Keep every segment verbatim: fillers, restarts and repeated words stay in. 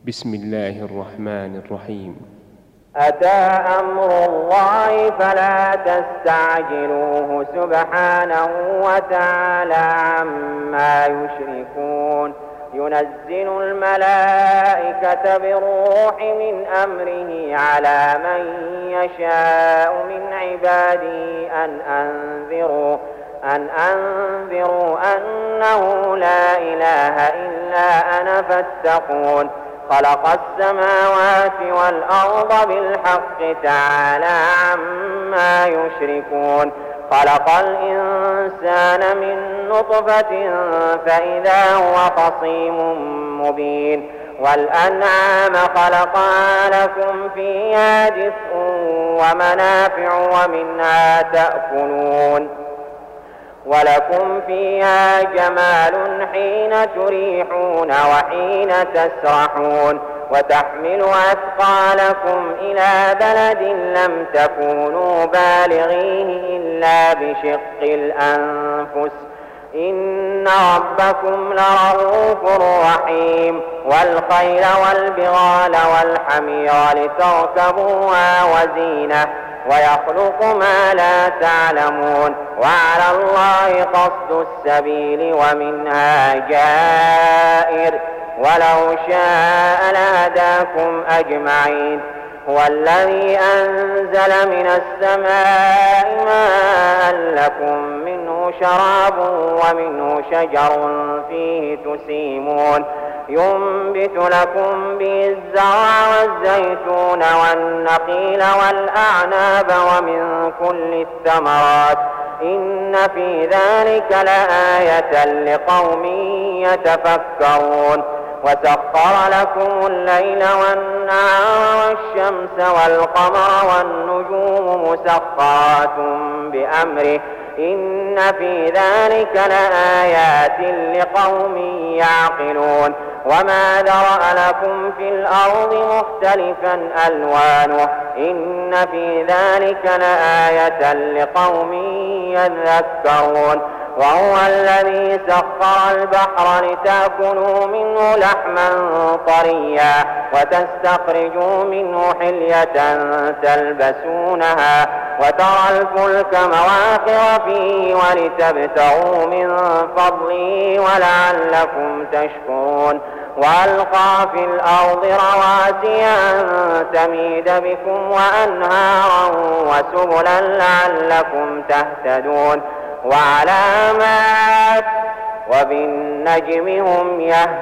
بسم الله الرحمن الرحيم. أتى أمر الله فلا تستعجلوه سبحانه وتعالى عما يشركون. ينزل الملائكة بالروح من أمره على من يشاء من عباده أن أنذروا أن أنذروا أنه لا إله إلا أنا فاتقون. خلق السماوات والأرض بالحق تعالى عما يشركون. خلق الإنسان من نطفة فإذا هو خصيم مبين. والأنعام خلقها لكم فيها دفء ومنافع ومنها تأكلون ولكم فيها جمال حين تريحون وحين تسرحون. وتحمل أثقالكم إلى بلد لم تكونوا بالغيه إلا بشق الأنفس إن ربكم لرؤوف رحيم. والخيل والبغال والحمير لتركبوها وزينة ويخلق ما لا تعلمون. وعلى الله قصد السبيل ومنها جائر ولو شاء لهداكم أجمعين. هو الذي أنزل من السماء ماء لكم منه شراب ومنه شجر فيه تسيمون. ينبت لكم به الزرع والزيتون والنخيل والأعناب ومن كل الثمرات إن في ذلك لآية لقوم يتفكرون. وسخر لكم الليل والنهار والشمس والقمر والنجوم مسخرات بأمره إن في ذلك لآيات لقوم يعقلون. وما ذرأ لكم في الأرض مختلفا ألوانه إن في ذلك لآية لقوم يذكرون. وهو الذي سخر البحر لتأكلوا منه لحما طريا وتستخرجوا منه حلية تلبسونها وترى الفلك مواخر فيه ولتبتغوا من فضله ولعلكم تشكرون. وألقى في الأرض رواسي أن تميد بكم وأنهارا وسبلا لعلكم تهتدون. وعلامات وبالنجم هم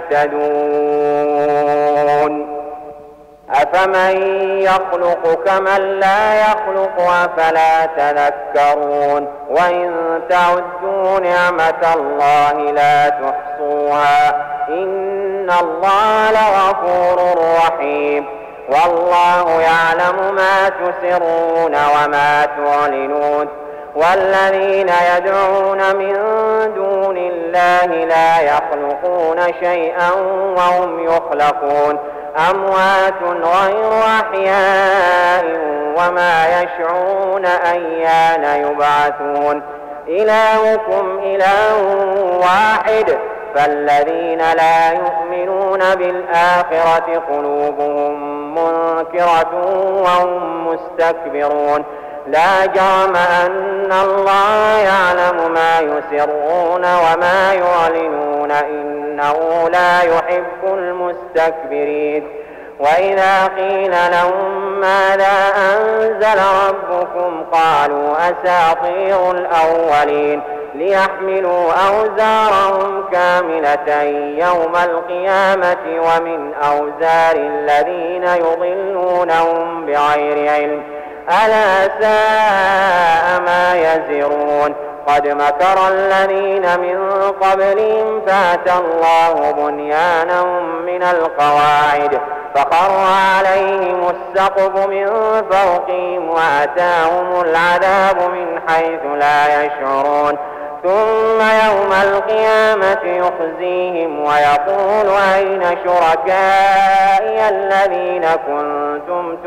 يهتدون. أفمن يخلق كمن لا يخلق أفلا تذكرون. وإن تعدوا نعمة الله لا تحصوها إن الله لغفور رحيم. والله يعلم ما تسرون وما تعلنون. والذين يدعون من دون الله لا يخلقون شيئا وهم يخلقون أموات غير أحياء وما يشعرون أيان يبعثون. إلهكم إله واحد فالذين لا يؤمنون بالآخرة قلوبهم منكرة وهم مستكبرون. لا جرم أن الله يعلم ما يسرون وما يعلنون إنه لا يحب المستكبرين. وإذا قيل لهم ماذا أنزل ربكم قالوا أساطير الأولين ليحملوا أوزارهم كاملة يوم القيامة ومن أوزار الذين يضلونهم بغير علم ألا ساء ما يزرون. قد مكر الذين من قبلهم فأتى الله بنيانهم من القواعد فخر عليهم السقف من فوقهم وأتاهم العذاب من حيث لا يشعرون. ثم يوم القيامة يخزيهم ويقول أين شركائي الذين كنتم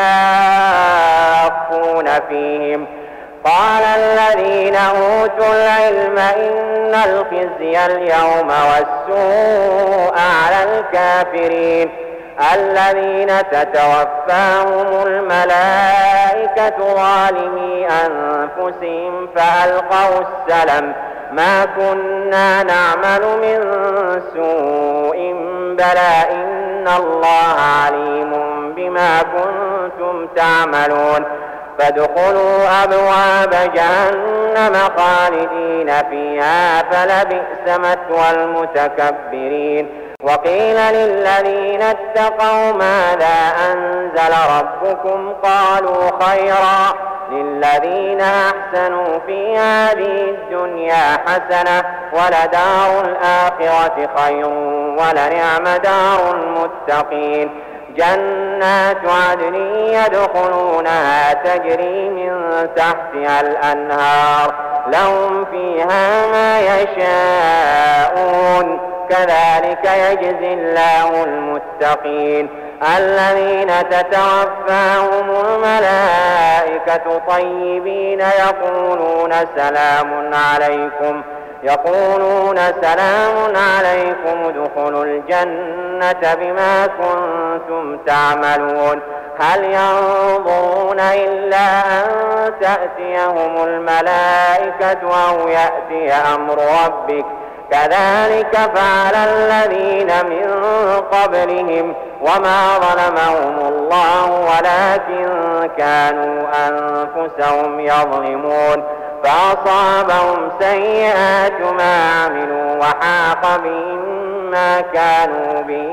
تشاقون فيهم قال الذين أوتوا العلم إن الخزي اليوم والسوء على الكافرين الذين تتوفاهم الملائكة ظالمي أنفسهم فألقوا السلم ما كنا نعمل من سوء بلى إن الله عليم بما كنتم تعملون فادخلوا أبواب جهنم خالدين فيها فلبئس مثوى المتكبرين وقيل للذين اتقوا ماذا أنزل ربكم قالوا خيرا للذين أحسنوا في هذه الدنيا حسنة ولدار الآخرة خير ولنعم دار المتقين جنات عدن يدخلونها تجري من تحتها الأنهار لهم فيها ما يشاءون كذلك يجزي الله المتقين الذين تتوفاهم الملائكة طيبين يقولون سلام عليكم يقولون سلام عليكم ادخلوا الجنة بما كنتم تعملون هل ينظرون إلا أن تأتيهم الملائكة أو يأتي أمر ربك كذلك فعل الذين من قبلهم وما ظلمهم الله ولكن كانوا أنفسهم يظلمون فأصابهم سيئات ما عملوا وحاق بهم ما كانوا به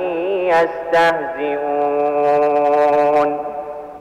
يستهزئون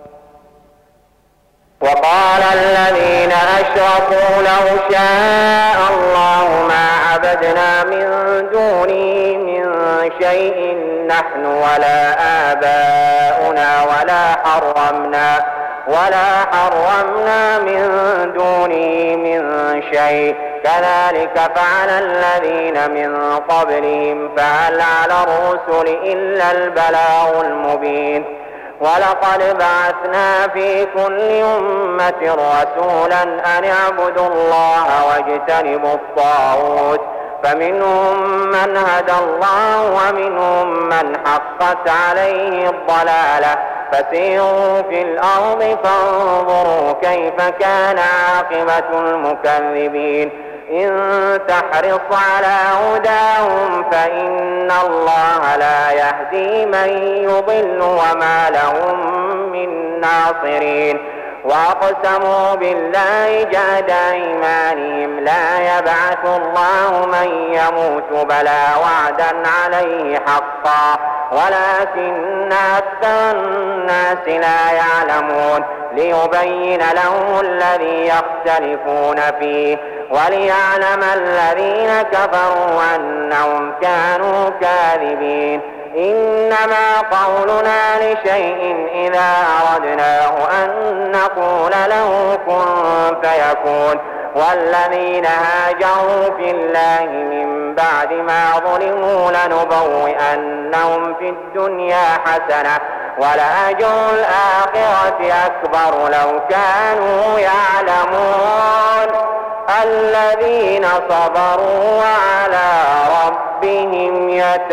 وقال الذين أشركوا لو شاء الله ما عبدنا من دونه من شيء نحن ولا آباؤنا ولا حرمنا ولا حرمنا من دونه من شيء كذلك فعل الذين من قبلهم فهل على الرسل إلا البلاغ المبين ولقد بعثنا في كل أمة رسولا أن اعبدوا الله واجتنبوا الطاغوت فمنهم من هدى الله ومنهم من حقت عليه الضلالة فسيروا في الأرض فانظروا كيف كان عاقبة المكذبين إن تحرص على هداهم فإن الله لا يهدي من يضل وما لهم من ناصرين وأقسموا بالله جهد أيمانهم لا يبعث الله من يموت بلى وعدا عليه حقا ولكن أكثر الناس لا يعلمون ليبين لهم الذي يختلفون فيه وليعلم الذين كفروا أنهم كانوا كاذبين إنما قولنا لشيء إذا أردناه أن نقول له كن فيكون والذين هاجروا في الله من بعد ما ظلموا لنبوئنهم في الدنيا حسنة ولأجر الآخرة أكبر لو كانوا يعلمون الذين صبروا وعلى ربهم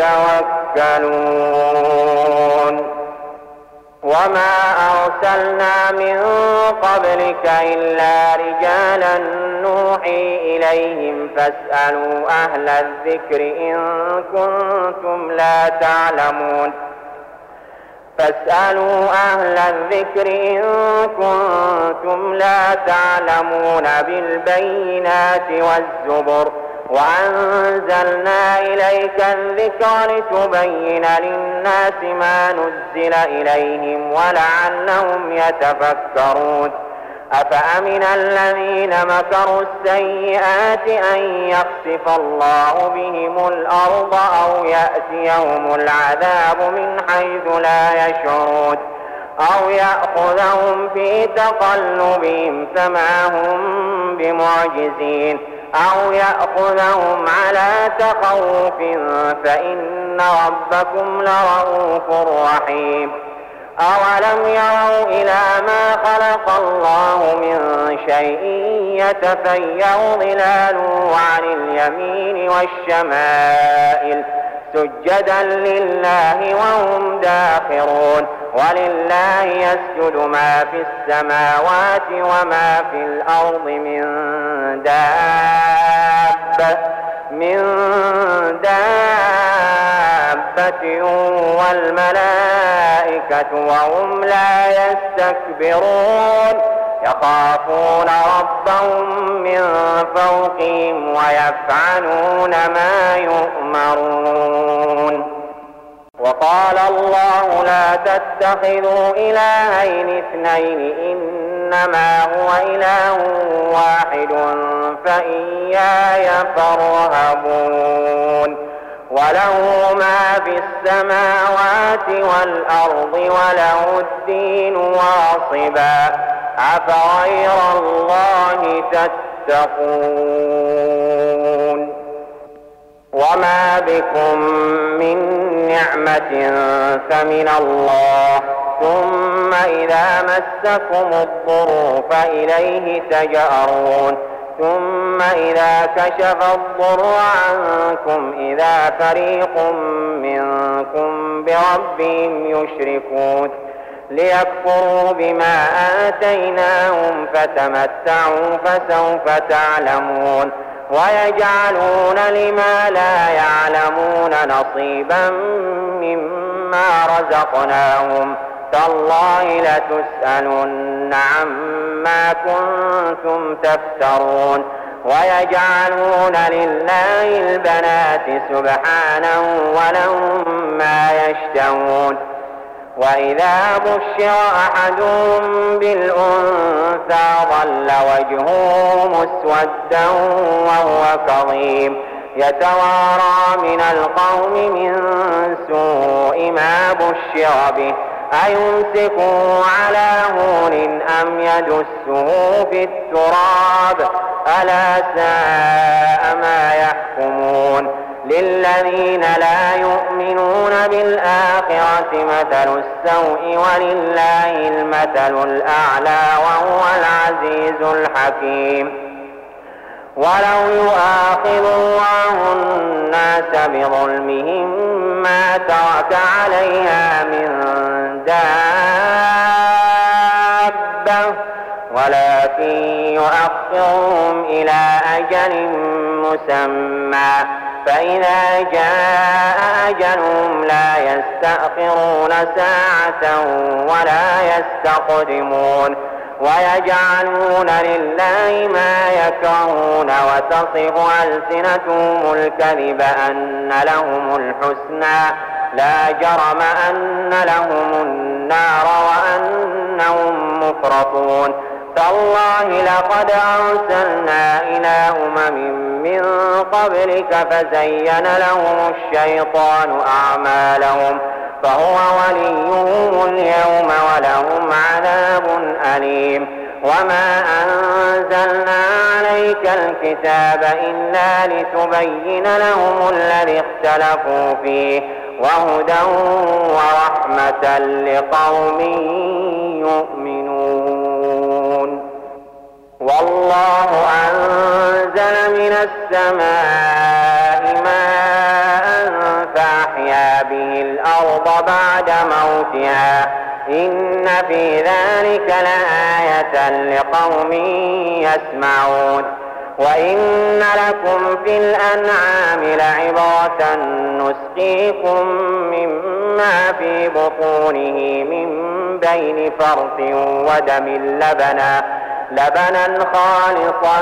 يتوكلون وما أرسلنا من قبلك إلا رجالا نوحي إليهم فاسألوا أهل الذكر إن كنتم لا تعلمون فاسألوا أهل الذكر إن كنتم لا تعلمون بالبينات والزبر وأنزلنا إليك الذكر لتبين للناس ما نزل إليهم ولعلهم يتفكرون أفأمن الذين مكروا السيئات أن يخسف الله بهم الأرض أو يأتيهم العذاب من حيث لا يشعرون أو يأخذهم في تقلبهم فما هم بمعجزين أو يأخذهم على تخوف فإن ربكم لرؤوف رحيم أولم يروا إلى ما خلق الله من شيء يتفيأ ظلاله عن اليمين والشمائل سجدا لله وهم داخرون. ولله يسجد ما في السماوات وما في الأرض من دابة من دابة والملائكة وهم لا يستكبرون يخافون ربهم من فوقهم ويفعلون ما يؤمرون. وقال الله لا تتخذوا إلهين اثنين إنما هو إله واحد فإياي فارهبون. وله ما في السماوات والأرض وله الدين واصبا أفغير الله تتقون. وما بكم من نعمة فمن الله ثم إذا مسكم الضر فإليه تجأرون ثم إذا كشف الضر عنكم إذا فريق منكم بربهم يشركون ليكفروا بما آتيناهم فتمتعوا فسوف تعلمون. ويجعلون لما لا يعلمون نصيبا مما رزقناهم تالله لتسألن عما كنتم تفترون. ويجعلون لله البنات سبحانه ولهم ما يشتهون. وإذا بشر أحدهم بالأنثى ظل وجهه مسودا وهو كظيم يتوارى من القوم من سوء ما بشر به أيمسكه على هون أم يدسه في التراب ألا ساء ما يحكمون. للذين لا يؤمنون بالآخرة مثل السوء ولله المثل الأعلى وهو العزيز الحكيم. ولو يؤاخذ الله الناس بظلمهم ما ترك عليها من دابة ولكن يؤخرهم إلى أجل مسمى فإذا جاء أجلهم لا يستأخرون ساعة ولا يستقدمون. ويجعلون لله ما يكرهون وتصف ألسنتهم الكذب أن لهم الحسنى لا جرم أن لهم النار وأنهم مفرطون. تالله لقد أرسلنا إلى أمم من قبلك فزين لهم الشيطان أعمالهم فهو وليهم اليوم ولهم عذاب أليم. وما أنزلنا عليك الكتاب إلا لتبين لهم الذي اختلفوا فيه وهدى ورحمة لقوم يؤمنون. والله أنزل من السماء ماء فأحيا به الأرض بعد موتها إن في ذلك لآية لقوم يسمعون. وإن لكم في الأنعام لعبرة نسقيكم مما في بطونه من بين فرث ودم لبنا لبنا خالصا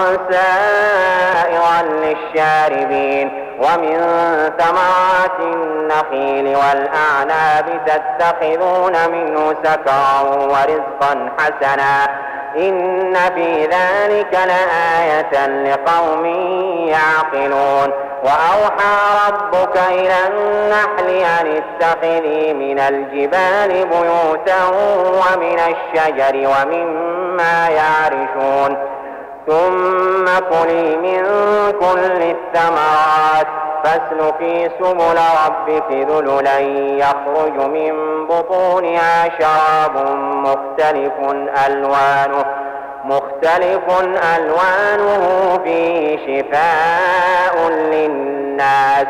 سائغا للشاربين ومن ثمرات النخيل والأعناب تتخذون منه سكرا ورزقا حسنا إن في ذلك لآية لقوم يعقلون. وأوحى ربك إلى النحل أن اتخذي من الجبال بيوتا ومن الشجر ومما يعرشون ثم كلي من كل الثمرات فاسلكي سبل ربك ذللا يخرج من بطونها شراب مختلف ألوانه مختلف ألوانه فيه شفاء للناس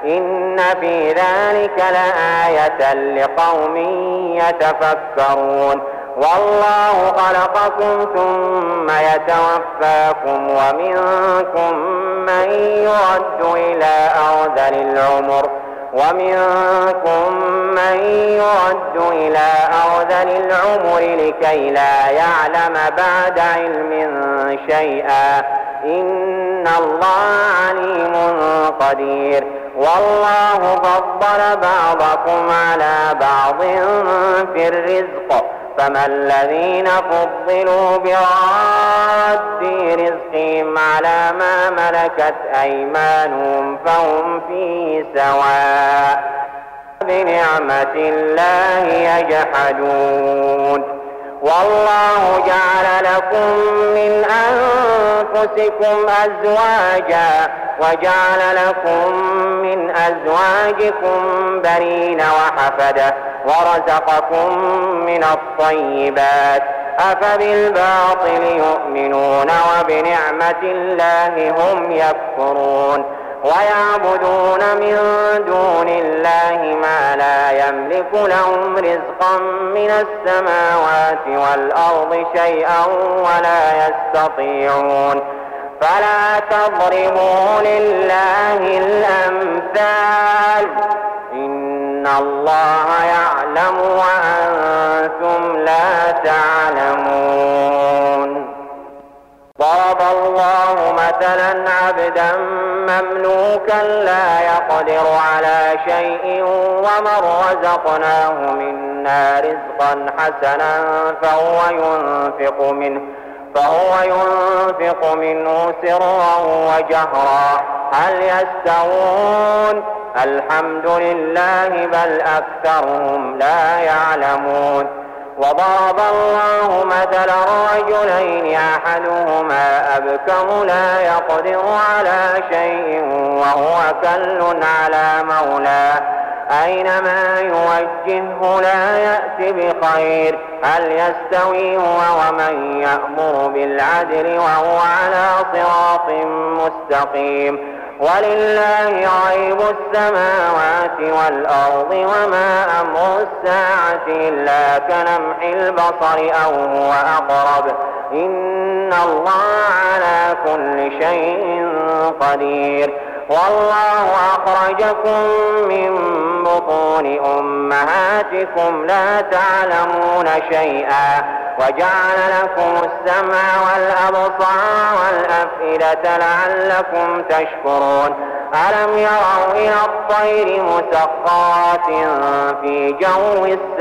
إن في ذلك لآية لقوم يتفكرون. والله خلقكم ثم يتوفاكم ومنكم من يرد إلى أرذل العمر ومنكم من يرد إلى أرذل العمر لكي لا يعلم بعد علم شيئا إن الله عليم قدير. والله فضل بعضكم على بعض في الرزق فما الذين فضلوا براد رزقهم على ما ملكت أيمانهم فهم فيه سواء بنعمة الله يجحدون. والله جعل لكم من أنفسكم أزواجا وجعل لكم من أزواجكم بنين وحفدة ورزقكم من الطيبات أفبالباطل يؤمنون وبنعمة الله هم يكفرون. ويعبدون من دون الله ما لا يملك لهم رزقا من السماوات والأرض شيئا ولا يستطيعون. فلا تضربوا لله الأمثال إن الله يعلم وأنتم لا تعلمون. ضرب الله مثلا عبدا مملوكا لا يقدر على شيء ومن رزقناه منا رزقا حسنا فهو ينفق منه فهو ينفق منه سرا وجهرا هل يستوون؟ الحمد لله بل أكثرهم لا يعلمون. وضرب الله مثلا رجلين أحدهما أبكم لا يقدر على شيء وهو كل على مولاه أينما يوجهه لا يأتي بخير هل يستوي هو ومن يأمر بالعدل وهو على صراط مستقيم. ولله غيب السماوات والأرض وما أمر الساعة إلا كلمح البصر أو هو أقرب إن الله على كل شيء قدير. والله أخرجكم من بطون أمهاتكم لا تعلمون شيئا وجعل لكم السمع والأبصار والأفئدة لعلكم تشكرون. ألم يروا إلى الطير مسخرات في جو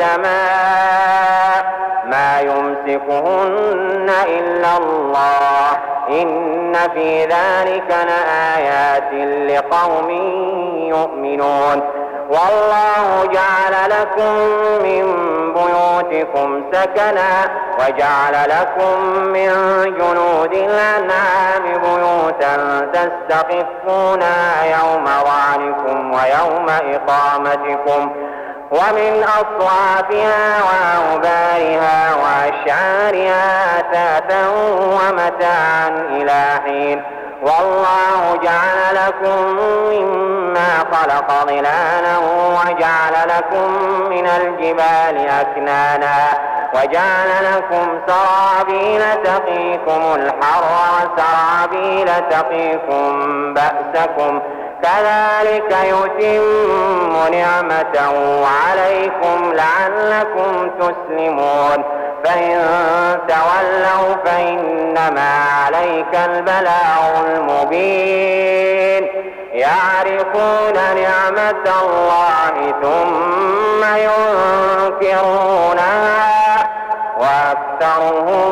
السماء ما يمسكهن إلا الله إن في ذلك لآيات لقوم يؤمنون. والله جعل لكم من بيوتكم سكنا وجعل لكم من جلود الأنعام بيوتا تستخفونها يوم ظعنكم ويوم إقامتكم ومن أصوافها وأوبارها وأشعارها أثاثا ومتاعا إلى حين. والله جعل لكم مما خلق ظلالا وجعل لكم من الجبال أكنانا وجعل لكم سرابيل تقيكم الحر وسرابيل تقيكم بأسكم كذلك يتم نعمته عليكم لعلكم تسلمون. فإن تولوا فإنما عليك البلاغ المبين. يعرفون نعمة الله ثم ينكرونها وأكثرهم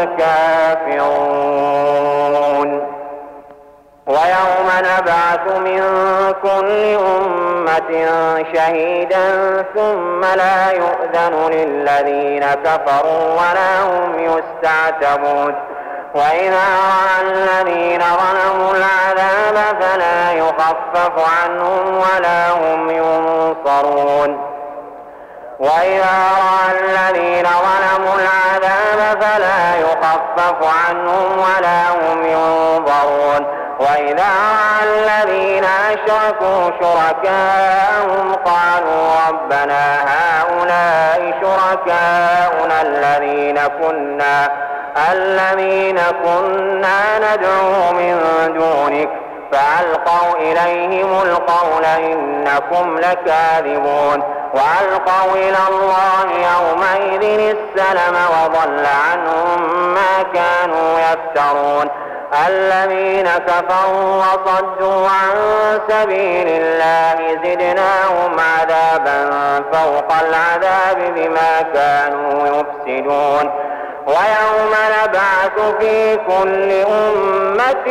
الكافرون. ويوم نبعث من كل أمة شهيدا ثم لا يؤذن للذين كفروا ولا هم يستعتبون. وإذا رأى الذين ظلموا العذاب فلا يخفف عنهم ولا هم ينصرون. وإذا رأى الذين ظلموا العذاب فلا يخفف عنهم ولا هم ينظرون. وإذا رأى الذين أشركوا شركاءهم قالوا ربنا هؤلاء شركاؤنا الذين كنا الذين كنا ندعو من دونك فألقوا إليهم القول إنكم لكاذبون وألقوا إلى الله يومئذ السلم وضل عنهم ما كانوا يفترون الذين كفروا وصدوا عن سبيل الله زدناهم عذابا فوق العذاب بما كانوا يفسدون ويوم نبعث في كل أمة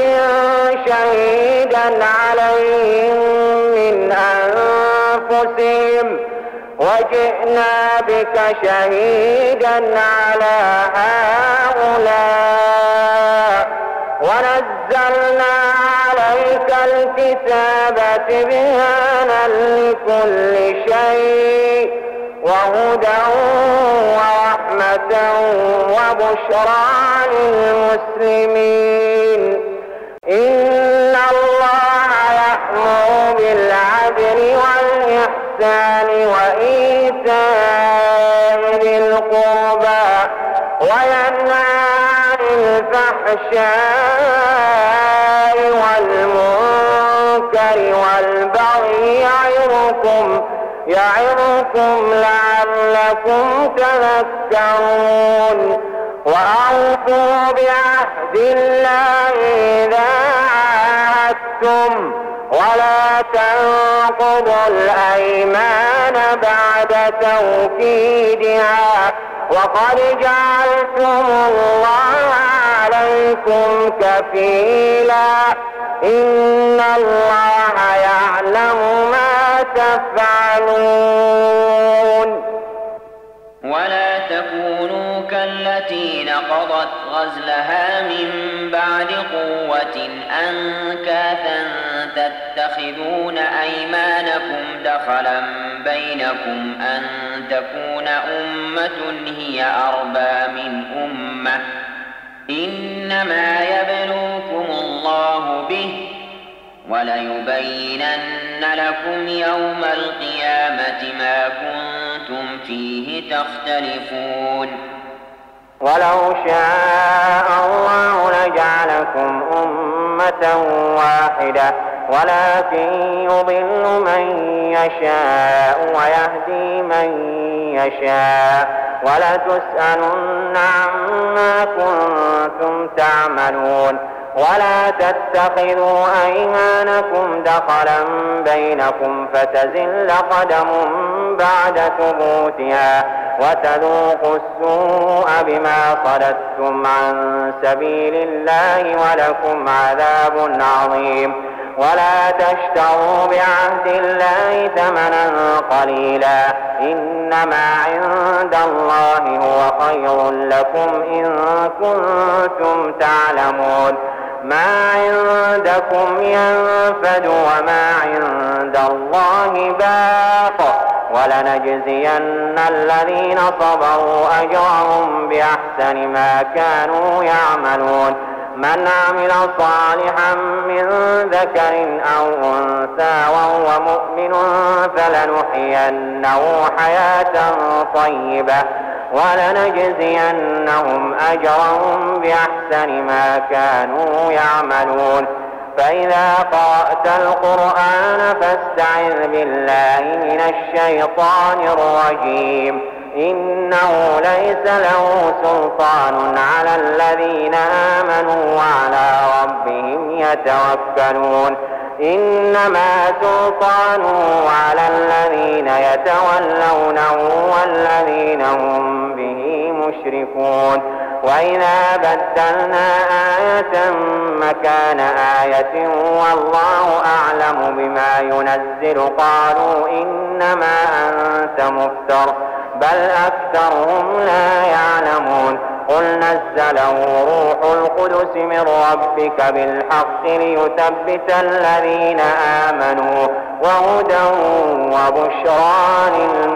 شهيدا عليهم من أنفسهم وجئنا بك شهيدا على هؤلاء ونزلنا عليك الكتاب تبيانا لكل شيء وهدى ورحمة وبشرى للمسلمين إن الله يأمر بالعدل والإحسان وإيتاء ذي القربى وينهى عن الفحشاء والمنكر والبغي يعظكم يعظكم لعلكم تذكرون وأوفوا بعهد الله إذا عاهدتم ولا تنقضوا الأيمان بعد توكيدها وقد جعلتم الله عليكم كفيلا إن الله يعلم ما تفعلون ولا تكونوا كالتي نقضت غزلها من بعد قوة أنكاثا تتخذون أيمانكم دخلا بينكم أن تكون أمة هي أربى من أمة إنما يبلوكم الله به وليبينن لكم يوم القيامة ما كنتم فيه تختلفون ولو شاء الله لجعلكم أمة واحدة ولكن يضل من يشاء ويهدي من يشاء ولتسألن عما كنتم تعملون ولا تتخذوا أيمانكم دخلا بينكم فتزل قدم بعد ثبوتها وتذوقوا السوء بما صددتم عن سبيل الله ولكم عذاب عظيم ولا تشتروا بعهد الله ثمنا قليلا إنما عند الله هو خير لكم إن كنتم تعلمون ما عندكم ينفد وما عند الله باق ولنجزين الذين صبروا أجرهم بأحسن ما كانوا يعملون من عمل صالحا من ذكر أو أنثى وهو مؤمن فلنحيينه حياة طيبة ولنجزينهم أجرهم بأحسن ما كانوا يعملون فإذا قرأت القرآن فاستعذ بالله من الشيطان الرجيم إنه ليس له سلطان على الذين آمنوا وعلى ربهم يتوكلون إنما سلطانه على الذين يتولونه والذين هم به مشركون وإذا بدلنا آية مكان آية والله أعلم بما ينزل قالوا إنما أنت مفتر بل أكثرهم لا يعلمون قل نزله روح القدس من ربك بالحق ليثبت الذين آمنوا وهدى وبشرى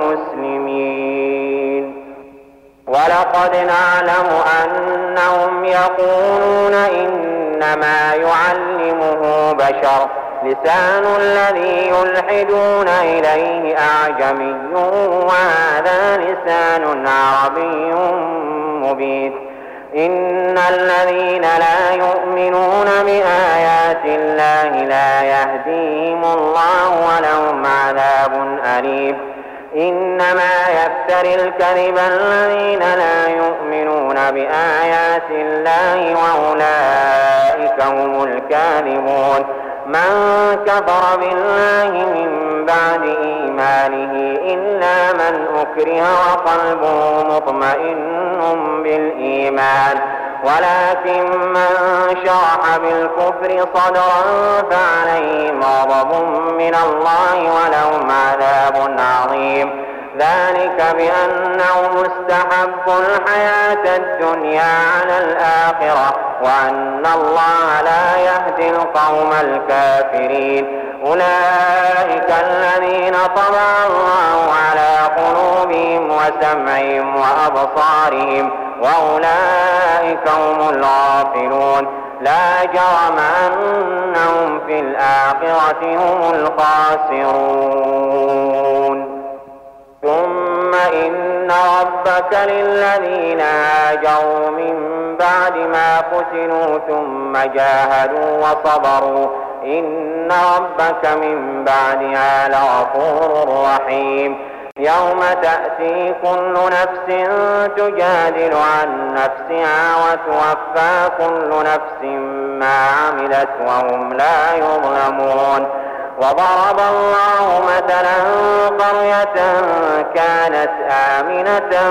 للمسلمين ولقد نعلم أنهم يقولون إن إنما يعلمه بشر لسان الذي يلحدون إليه أعجمي وهذا لسان عربي مبين إن الذين لا يؤمنون بآيات الله لا يهديهم الله ولهم عذاب أليم إنما يفتري الكذب الذين لا يؤمنون بآيات الله وأولئك هم الكاذبون من كفر بالله من بعد إيمانه إلا من أكره وقلبه مطمئن بالإيمان ولكن من شرح بالكفر صدرا فعليهم غضب من الله ولهم عذاب عظيم ذلك بأنهم استحبوا الحياة الدنيا على الآخرة وأن الله لا يهدي القوم الكافرين أولئك الذين طبع الله على قلوبهم وسمعهم وأبصارهم وأولئك هم الغافلون لا جرم أنهم في الآخرة هم الخاسرون ثم إن ربك للذين هاجروا من بعد ما فتنوا ثم جاهدوا وصبروا إن ربك من بعدها لغفور رحيم يوم تأتي كل نفس تجادل عن نفسها وتوفى كل نفس ما عملت وهم لا يظلمون وضرب الله مثلا قرية كانت آمنة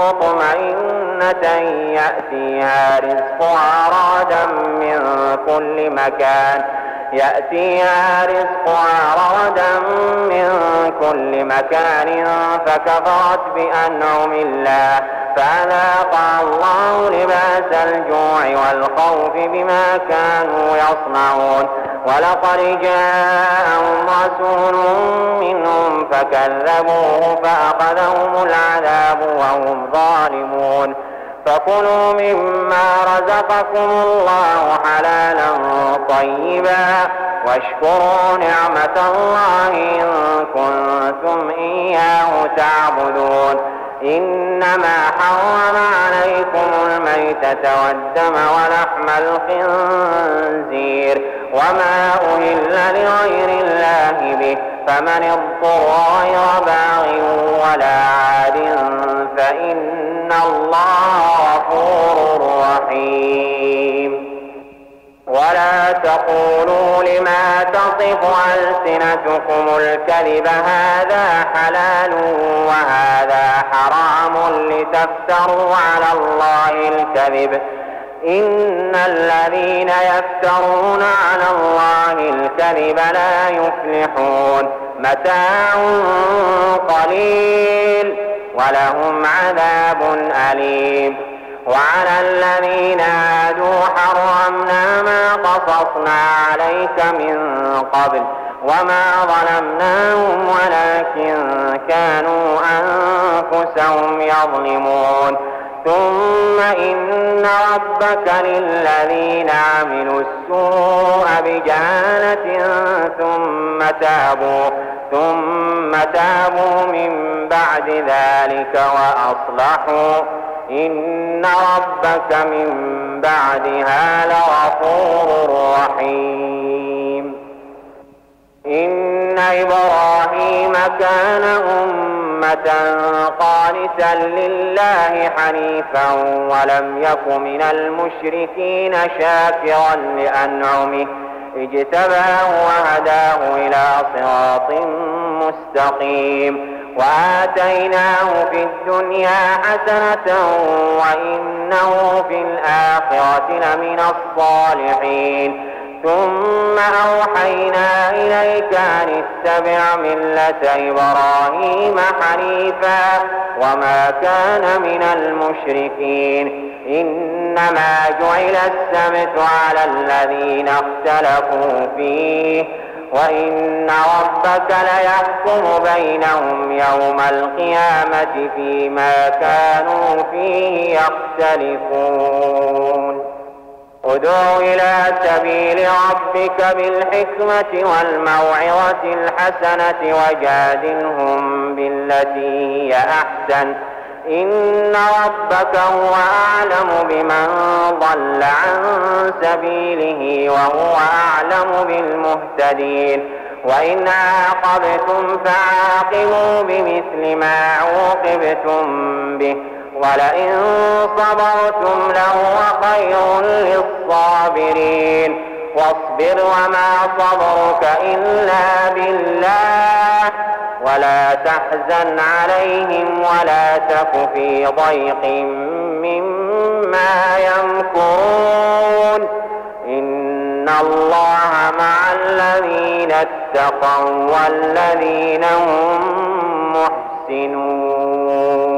مطمئنة يأتيها رزقها رغدا من كل مكان يأتيها رزقها رغدا من كل مكان فكفرت بأنعم الله فأذاقها الله لباس الجوع والخوف بما كانوا يصنعون ولقد جاءهم رسول منهم فكذبوه فأخذهم العذاب وهم ظالمون فكلوا مما رزقكم الله حلالا طيبا واشكروا نعمة الله إن كنتم إياه تعبدون إنما حرم عليكم الميتة والدم ولحم الخنزير وما أهل لغير الله به فمن اضطر غير باغ ولا عاد فإن الله غفور رحيم ولا تقولوا لما تصف ألسنتكم الكذب هذا حلال وهذا حرام لتفتروا على الله الكذب إن الذين يفترون على الله الكذب لا يفلحون متاع قليل ولهم عذاب أليم وعلى الذين هادوا حرمنا ما قصصنا عليك من قبل وما ظلمناهم ولكن كانوا أنفسهم يظلمون ثم إن ربك للذين عملوا السوء بجهالة ثم تابوا ثم تابوا من بعد ذلك وأصلحوا إن ربك من بعدها لغفور رحيم إن إبراهيم كان أمة قانتا لله حنيفا ولم يك من المشركين شاكرا لأنعمه اجتباه وهداه إلى صراط مستقيم وآتيناه في الدنيا حسنة وإنه في الآخرة لمن الصالحين ثم أوحينا إليك أن اتبع ملة إبراهيم حنيفا وما كان من المشركين إنما جعل السبت على الذين اختلفوا فيه وإن ربك ليحكم بينهم يوم القيامة فيما كانوا فيه يختلفون ادع إلى سبيل ربك بالحكمة والموعظة الحسنة وجادلهم بالتي هي أحسن إن ربك هو أعلم بمن ضل عن سبيله وهو أعلم بالمهتدين وإن عاقبتم فعاقبوا بمثل ما عوقبتم به ولئن صبرتم لهو خير للصابرين واصبر وما صبرك إلا بالله ولا تحزن عليهم ولا تك في ضيق مما يمكرون إن الله مع الذين اتقوا والذين هم محسنون.